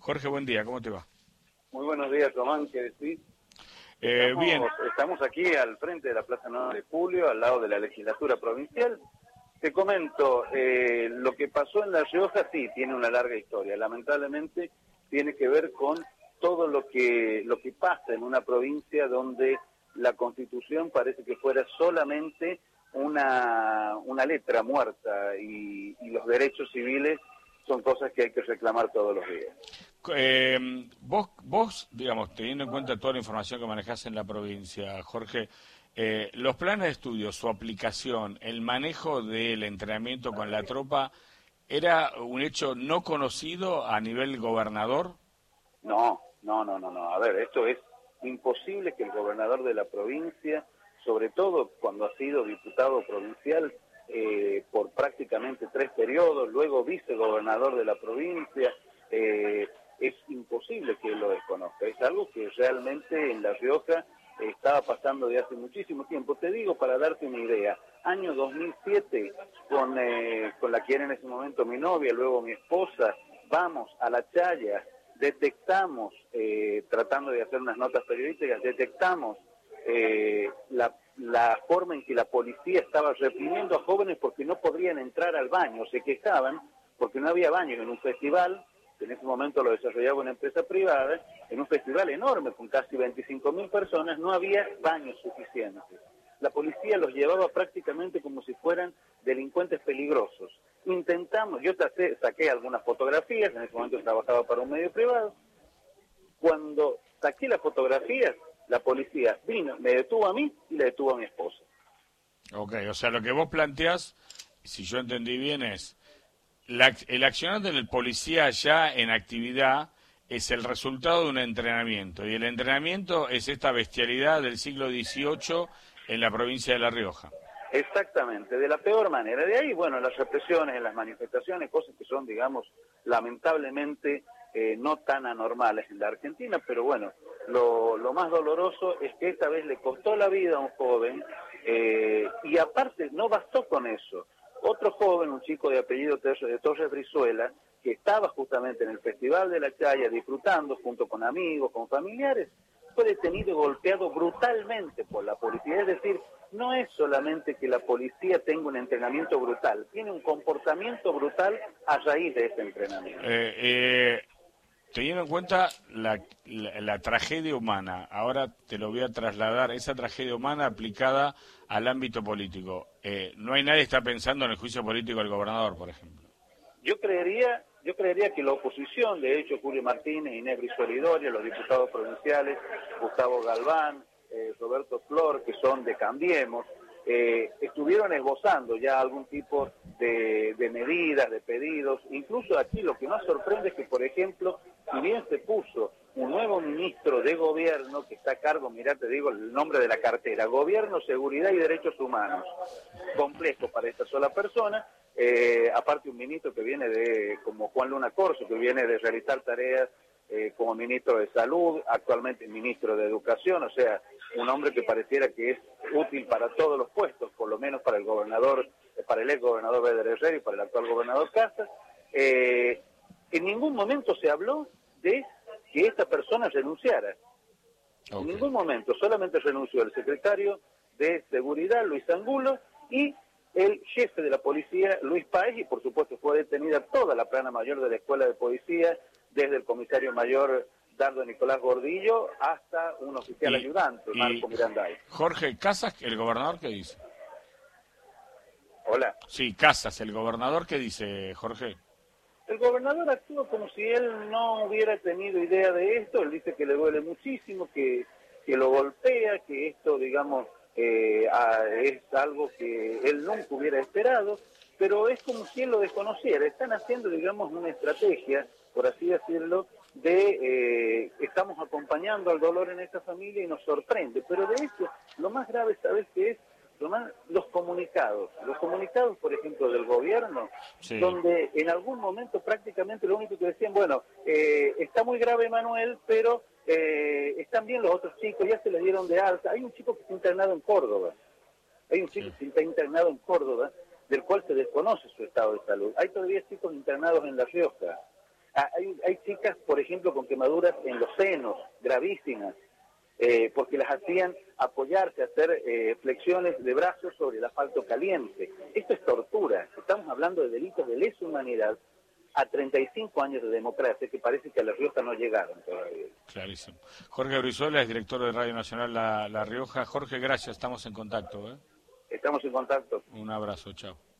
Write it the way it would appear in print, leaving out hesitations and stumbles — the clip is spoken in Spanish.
Jorge, buen día, ¿cómo te va? Muy buenos días, Román, ¿qué decís? Bien. Estamos aquí al frente de la Plaza 9 de Julio, al lado de la legislatura provincial. Te comento, lo que pasó en La Rioja sí tiene una larga historia. Lamentablemente tiene que ver con todo lo que pasa en una provincia donde la Constitución parece que fuera solamente una letra muerta y los derechos civiles son cosas que hay que reclamar todos los días. Vos, digamos, teniendo en cuenta toda la información que manejás en la provincia, Jorge, los planes de estudio, su aplicación, el manejo del entrenamiento con la tropa, ¿era un hecho no conocido a nivel gobernador? No. A ver, esto es imposible que el gobernador de la provincia, sobre todo cuando ha sido diputado provincial por prácticamente 3 periodos, luego vicegobernador de la provincia, es imposible que él lo desconozca. Es algo que realmente en La Rioja estaba pasando de hace muchísimo tiempo. Te digo, para darte una idea, año 2007, con la que era en ese momento mi novia, luego mi esposa, vamos a La Chaya, detectamos, tratando de hacer unas notas periodísticas, detectamos la forma en que la policía estaba reprimiendo a jóvenes porque no podrían entrar al baño, se quejaban porque no había baño en un festival, que en ese momento lo desarrollaba una empresa privada, en un festival enorme con casi 25.000 personas, no había baños suficientes. La policía los llevaba prácticamente como si fueran delincuentes peligrosos. Intentamos, yo saqué algunas fotografías, en ese momento trabajaba para un medio privado. Cuando saqué las fotografías, la policía vino, me detuvo a mí y le detuvo a mi esposa. Ok, o sea, lo que vos planteás, si yo entendí bien, es el accionar del policía ya en actividad es el resultado de un entrenamiento, y el entrenamiento es esta bestialidad del siglo XVIII en la provincia de La Rioja. Exactamente, de la peor manera. De ahí, bueno, las represiones, las manifestaciones, cosas que son, digamos, lamentablemente no tan anormales en la Argentina, pero bueno, lo más doloroso es que esta vez le costó la vida a un joven y aparte no bastó con eso. Otro joven, un chico de apellido Torres Brizuela, que estaba justamente en el Festival de La Chaya disfrutando junto con amigos, con familiares, fue detenido y golpeado brutalmente por la policía. Es decir, no es solamente que la policía tenga un entrenamiento brutal, tiene un comportamiento brutal a raíz de ese entrenamiento. Teniendo en cuenta la tragedia humana, ahora te lo voy a trasladar, esa tragedia humana aplicada al ámbito político. No hay nadie que está pensando en el juicio político del gobernador, por ejemplo. Yo creería que la oposición, de hecho, Julio Martínez, Inés Brizuela, los diputados provinciales, Gustavo Galván, Roberto Flor, que son de Cambiemos, estuvieron esbozando ya algún tipo de medidas, de pedidos. Incluso aquí lo que más sorprende es que, por ejemplo, si bien se puso un nuevo ministro de gobierno que está a cargo, mirá, te digo el nombre de la cartera, Gobierno, Seguridad y Derechos Humanos, complejo para esta sola persona, aparte un ministro que viene como Juan Luna Corso, que viene de realizar tareas como ministro de Salud, actualmente ministro de Educación, o sea, un hombre que pareciera que es útil para todos los puestos, por lo menos para el gobernador, para el ex gobernador Beder Herrera y para el actual gobernador Casas. En ningún momento se habló de que esta persona renunciara. Okay. En ningún momento, solamente renunció el secretario de Seguridad, Luis Angulo, y el jefe de la policía, Luis Páez, y por supuesto fue detenida toda la plana mayor de la Escuela de Policía, desde el comisario mayor Dardo Nicolás Gordillo hasta un oficial ayudante, Marco Miranday. Jorge, ¿Casas, el gobernador, qué dice? Hola. Sí, Casas, el gobernador, ¿qué dice, Jorge? El gobernador actúa como si él no hubiera tenido idea de esto. Él dice que le duele muchísimo, que lo golpea, que esto, digamos, es algo que él nunca hubiera esperado, pero es como si él lo desconociera. Están haciendo, digamos, una estrategia, por así decirlo, de estamos acompañando al dolor en esta familia y nos sorprende. Pero de esto, lo más grave, ¿sabes qué es? Los comunicados, por ejemplo, del gobierno, sí, donde en algún momento prácticamente lo único que decían, bueno, está muy grave Manuel, pero están bien los otros chicos, ya se les dieron de alta. Hay un chico que está internado en Córdoba, del cual se desconoce su estado de salud. Hay todavía chicos internados en La Rioja. Hay chicas, por ejemplo, con quemaduras en los senos, gravísimas, porque las hacían apoyarse, hacer flexiones de brazos sobre el asfalto caliente. Esto es tortura. Estamos hablando de delitos de lesa humanidad a 35 años de democracia, que parece que a La Rioja no llegaron todavía. Clarísimo. Jorge Brizuela es director de Radio Nacional La Rioja. Jorge, gracias, estamos en contacto. Estamos en contacto. Un abrazo, chao.